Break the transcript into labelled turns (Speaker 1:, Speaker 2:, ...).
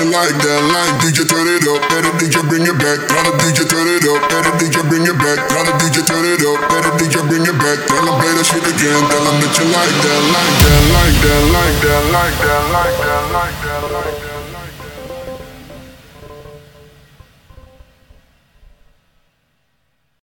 Speaker 1: you like that, like DJ turn it up, better DJ bring it back. Tell the DJ turn it up, better DJ bring it back. Tell the DJ turn it up, better DJ bring it back. Tell them play that shit again, tell them that you like that, like that, like that, like that, like that, like that, like that, like that.